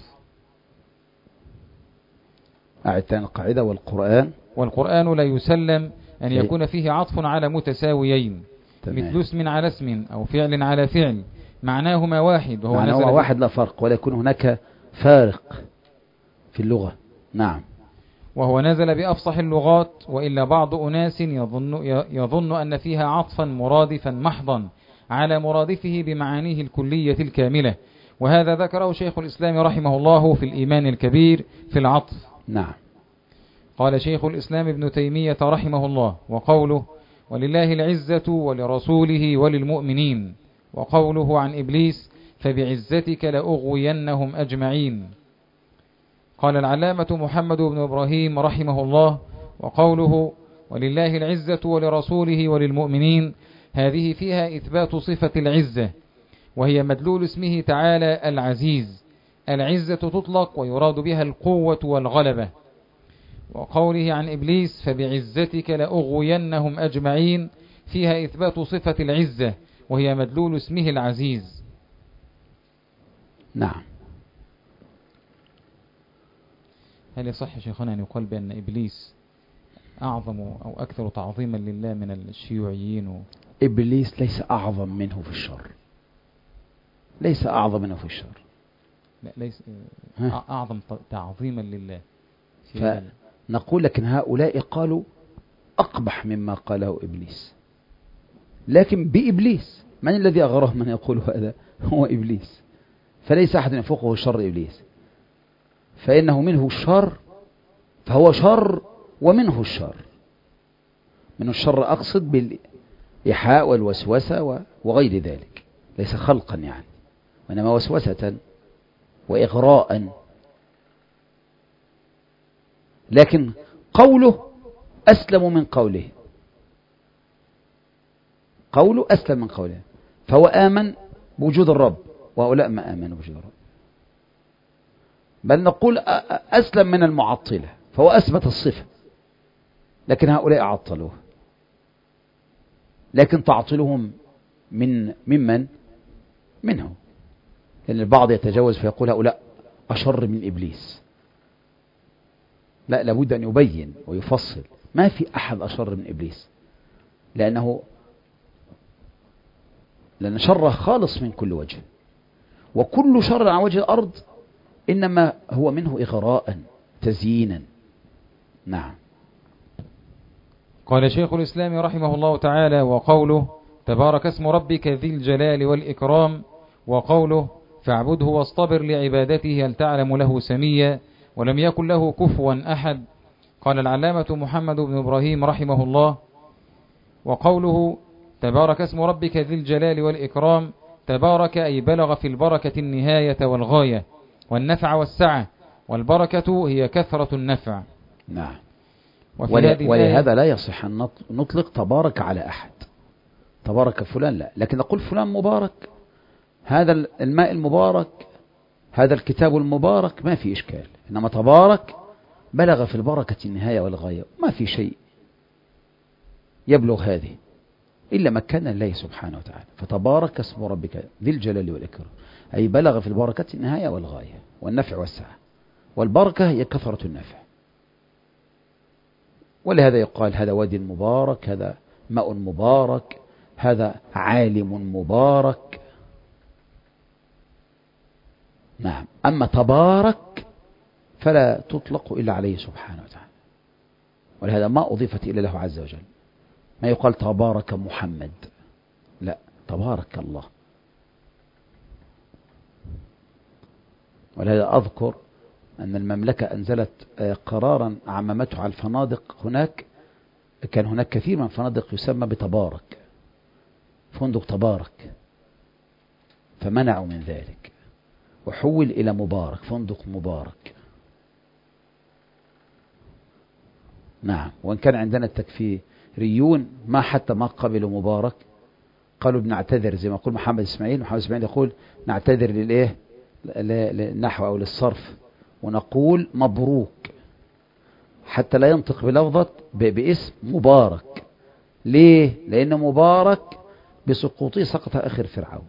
أعد ثاني القاعدة: والقرآن والقرآن لا يسلم أن يكون فيه عطف على متساويين، تمام. مثل اسم على اسم أو فعل على فعل، معناهما واحد، وهو معناهما واحد لا فرق، ولا يكون هناك فارق في اللغة. نعم. وهو نزل بأفصح اللغات. وإلا بعض أناس يظن, يظن أن فيها عطفا مرادفا محضا على مرادفه بمعانيه الكلية الكاملة، وهذا ذكره شيخ الإسلام رحمه الله في الإيمان الكبير في العطف. نعم. قال شيخ الإسلام ابن تيمية رحمه الله: وقوله ولله العزة ولرسوله وللمؤمنين، وقوله عن إبليس فبعزتك لأغوينهم أجمعين. قال العلامة محمد بن إبراهيم رحمه الله: وقوله ولله العزة ولرسوله وللمؤمنين، هذه فيها إثبات صفة العزة، وهي مدلول اسمه تعالى العزيز. العزة تطلق ويراد بها القوة والغلبة. وقوله عن إبليس فبعزتك لأغوينهم أجمعين، فيها إثبات صفة العزة، وهي مدلول اسمه العزيز. نعم. هل يصح شيخنا أن يقال بأن إبليس أعظم أو أكثر تعظيما لله من الشيوعيين و... إبليس ليس أعظم منه في الشر، ليس أعظم منه في الشر. لا ليس أعظم تعظيما لله. فنقول لكن هؤلاء قالوا أقبح مما قاله إبليس، لكن بإبليس. من الذي أغره من يقول هذا؟ هو إبليس. فليس أحد يفوقه شر إبليس، فإنه منه الشر، فهو شر ومنه الشر. منه الشر أقصد بالإيحاء والوسوسة وغير ذلك، ليس خلقا يعني، وإنما وسوسة وإغراء. لكن قوله أسلم من قوله، قوله أسلم من قوله، فهو آمن بوجود الرب، وهؤلاء ما آمنوا بوجود الرب. بل نقول أسلم من المعطلة، فهو أثبت الصفة، لكن هؤلاء عطلوه. لكن تعطلهم من ممن منه، لأن البعض يتجاوز فيقول هؤلاء أشر من إبليس. لا، لابد أن يبين ويفصل. ما في أحد أشر من إبليس، لأنه لأن شره خالص من كل وجه، وكل شر على وجه الأرض إنما هو منه إغراء تزيينا. نعم. قال شيخ الإسلام رحمه الله تعالى: وقوله تبارك اسم ربك ذي الجلال والإكرام، وقوله فاعبده واصطبر لعبادته هل تعلم له سميا ولم يكن له كفوا أحد. قال العلامة محمد بن إبراهيم رحمه الله: وقوله تبارك اسم ربك ذي الجلال والإكرام، تبارك أي بلغ في البركة النهاية والغاية والنفع والسعة، والبركة هي كثرة النفع. نعم. ولهذا لا يصح أن نطلق تبارك على أحد. تبارك فلان لا، لكن نقول فلان مبارك، هذا الماء المبارك، هذا الكتاب المبارك، ما في إشكال. إنما تبارك بلغ في البركة النهاية والغاية، ما في شيء يبلغ هذه إلا مكان الله سبحانه وتعالى. فتبارك اسم ربك ذي الجلال والإكرام، أي بلغ في البركة النهاية والغاية والنفع والسعة، والبركة هي كثرة النفع. ولهذا يقال هذا وادي مبارك، هذا ماء مبارك، هذا عالم مبارك. نعم. أما تبارك فلا تطلق إلا عليه سبحانه وتعالى، ولهذا ما أضيفت إلى له عز وجل. ما يقال تبارك محمد، لا، تبارك الله. ولهذا أذكر أن المملكة أنزلت قرارا عممته على الفنادق. هناك كان هناك كثير من الفنادق يسمى بتبارك، فندق تبارك، فمنعوا من ذلك وحول إلى مبارك، فندق مبارك. نعم. وإن كان عندنا التكفيريون ما حتى ما قبلوا مبارك، قالوا بنعتذر، زي ما يقول محمد إسماعيل. محمد إسماعيل يقول نعتذر للإيه، للنحو أو للصرف، ونقول مبروك، حتى لا ينطق بلفظة باسم مبارك. ليه؟ لأن مبارك بسقوطه سقط آخر فرعون.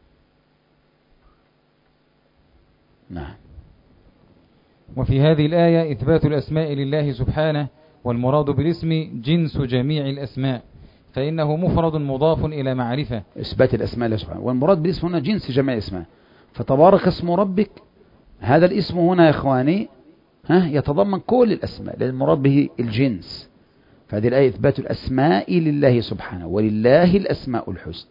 نعم. وفي هذه الآية إثبات الأسماء لله سبحانه، والمراد بالاسم جنس جميع الأسماء، فإنه مفرد مضاف إلى معرفة. إثبات الأسماء لله سبحانه، والمراد بالاسم هنا جنس جميع الأسماء. فتبارك اسم ربك، هذا الاسم هنا يا إخواني ها يتضمن كل الأسماء، لأن المراد به الجنس. فهذه الآية إثبات الأسماء لله سبحانه، ولله الأسماء الحسنى.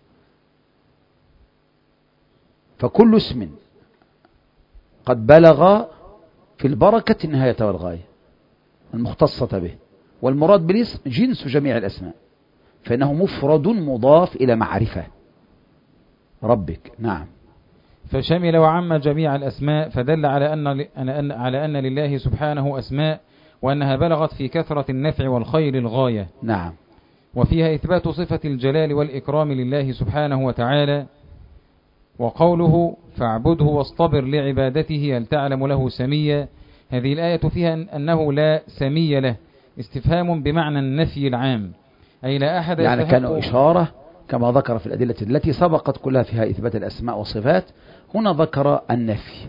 فكل اسم قد بلغ في البركة النهاية والغاية المختصة به، والمراد بالاسم جنس جميع الأسماء، فإنه مفرد مضاف إلى معرفة ربك. نعم. فشمل وعم جميع الأسماء، فدل على أن على أن لله سبحانه أسماء، وأنها بلغت في كثرة النفع والخير الغاية. نعم. وفيها إثبات صفة الجلال والإكرام لله سبحانه وتعالى. وقوله فاعبده واصطبر لعبادته هل تعلم له سميا، هذه الآية فيها أنه لا سمي له، استفهام بمعنى النفي العام، أي لا أحد يعني كانوا إشارة كما ذكر في الأدلة التي سبقت كلها فيها إثبات الأسماء والصفات، هنا ذكر النفي،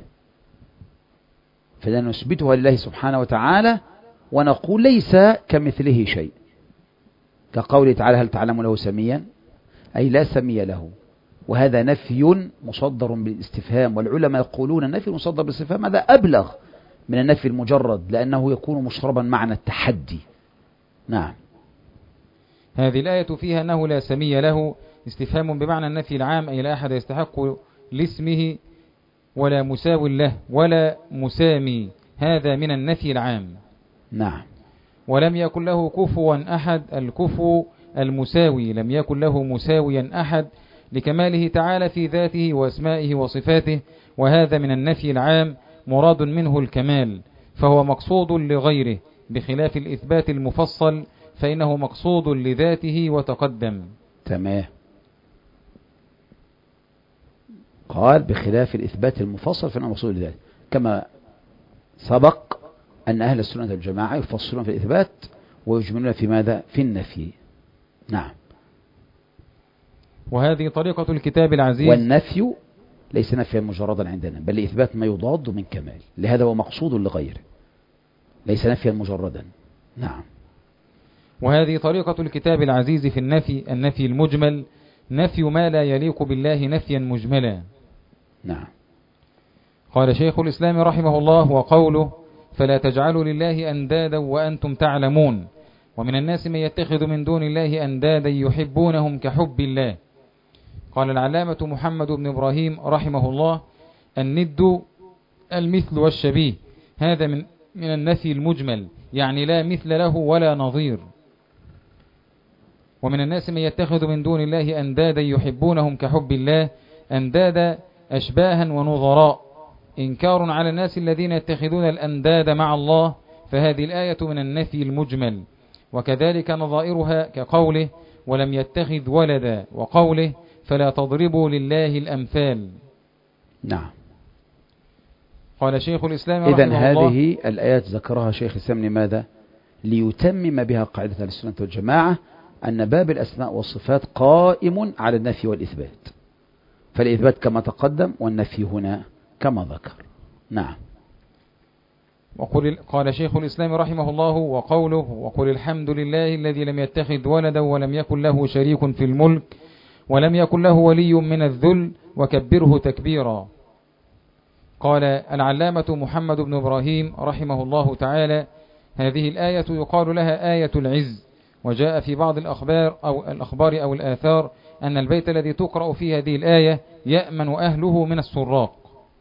فنثبتها لله سبحانه وتعالى ونقول ليس كمثله شيء، كقوله تعالى هل تعلم له سميا، أي لا سمي له، وهذا نفي مصدر بالاستفهام، والعلماء يقولون النفي المصدر بالاستفهام هذا أبلغ من النفي المجرد، لأنه يكون مشربا معنى التحدي. نعم. هذه الآية فيها أنه لا سمي له استفهام بمعنى النفي العام، أي لا أحد يستحق لاسمه ولا مساو له ولا مسامي، هذا من النفي العام. نعم. ولم يكن له كفوا أحد، الكفو المساوي، لم يكن له مساويا أحد لكماله تعالى في ذاته وأسمائه وصفاته، وهذا من النفي العام مراد منه الكمال، فهو مقصود لغيره، بخلاف الإثبات المفصل فإنه مقصود لذاته وتقدم. تمام. قال بخلاف الإثبات المفصل فإنه مقصود لذاته، كما سبق أن أهل السنة والجماعة يفصلون في الإثبات ويجملون في ماذا؟ في النفي. نعم. وهذه طريقة الكتاب العزيز. والنفي ليس نفيا مجردا عندنا، بل إثبات ما يضاد من كمال، لهذا هو مقصود لغيره، ليس نفيا مجردا. نعم. وهذه طريقة الكتاب العزيز في النفي، النفي المجمل، نفي ما لا يليق بالله نفيا مجملا. نعم. قال شيخ الإسلام رحمه الله: وقوله فلا تجعلوا لله أندادا وأنتم تعلمون، ومن الناس من يتخذ من دون الله أندادا يحبونهم كحب الله. قال العلامة محمد بن إبراهيم رحمه الله: الند المثل والشبيه، هذا من من النفي المجمل، يعني لا مثل له ولا نظير. ومن الناس من يتخذ من دون الله أندادا يحبونهم كحب الله، أندادا أشباها ونظراء، إنكار على الناس الذين يتخذون الأنداد مع الله، فهذه الآية من النفي المجمل. وكذلك نظائرها كقوله ولم يتخذ ولدا، وقوله فلا تضربوا لله الأمثال. نعم. قال شيخ الإسلام رحمه الله: إذن هذه الله الآيات ذكرها شيخ الإسلام لماذا؟ ليتمم بها قاعدة السنة والجماعة أن باب الأسماء والصفات قائم على النفي والإثبات، فالإثبات كما تقدم والنفي هنا كما ذكر. نعم. وقل قال شيخ الإسلام رحمه الله: وقوله وقل الحمد لله الذي لم يتخذ ولدا ولم يكن له شريك في الملك ولم يكن له ولي من الذل وكبره تكبيرا. قال العلامة محمد بن إبراهيم رحمه الله تعالى: هذه الآية يقال لها آية العز، وجاء في بعض الأخبار أو الأخبار أو الآثار أن البيت الذي تقرأ فيه هذه الآية يأمن أهله من السراق.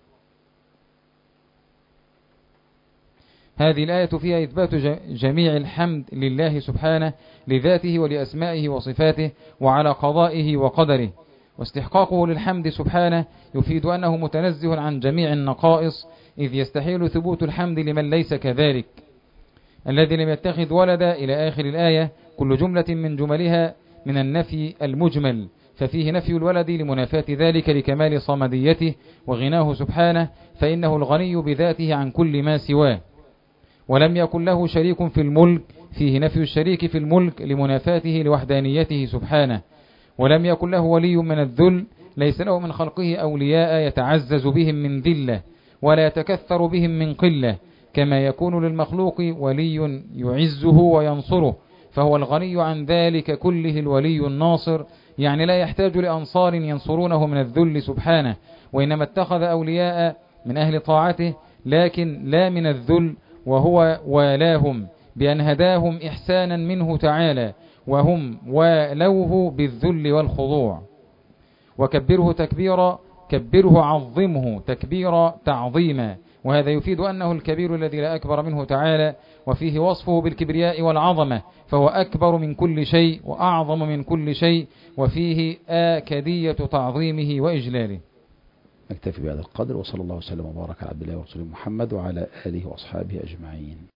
هذه الآية فيها إثبات جميع الحمد لله سبحانه لذاته ولأسمائه وصفاته وعلى قضائه وقدره، واستحقاقه للحمد سبحانه يفيد أنه متنزه عن جميع النقائص، إذ يستحيل ثبوت الحمد لمن ليس كذلك. الذي لم يتخذ ولدا إلى آخر الآية كل جملة من جملها من النفي المجمل، ففيه نفي الولد لمنافاة ذلك لكمال صمديته وغناه سبحانه، فإنه الغني بذاته عن كل ما سواه. ولم يكن له شريك في الملك، فيه نفي الشريك في الملك لمنافاته لوحدانيته سبحانه. ولم يكن له ولي من الذل، ليس له من خلقه أولياء يتعزز بهم من ذلة ولا يتكثر بهم من قلة، كما يكون للمخلوق ولي يعزه وينصره، فهو الغني عن ذلك كله الولي الناصر، يعني لا يحتاج لأنصار ينصرونه من الذل سبحانه، وإنما اتخذ أولياء من أهل طاعته لكن لا من الذل، وهو والاهم بأن هداهم إحسانا منه تعالى، وهم والوه بالذل والخضوع. وكبره تكبيرا، كبره عظمه تكبيرا تعظيما، وهذا يفيد أنه الكبير الذي لا أكبر منه تعالى، وفيه وصفه بالكبرياء والعظمة، فهو أكبر من كل شيء وأعظم من كل شيء، وفيه آكدية تعظيمه وإجلاله. نكتفي بهذا القدر، وصلى الله وسلم وبارك على عبد الله ورسوله محمد وعلى آله وأصحابه أجمعين.